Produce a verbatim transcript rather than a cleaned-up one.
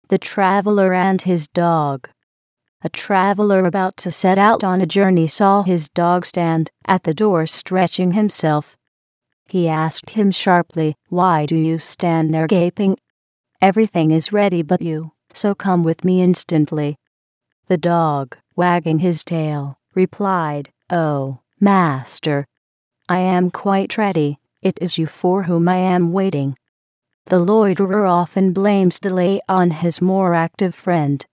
The Traveler and His Dog. A traveler about to set out on a journey saw his dog stand at the door stretching himself. He asked him sharply, "Why do you stand there gaping? Everything is ready but you, so come with me instantly." The dog, wagging his tail, replied, "Oh, master, I am quite ready. It is you for whom I am waiting." The loiterer often blames delay on his more active friend,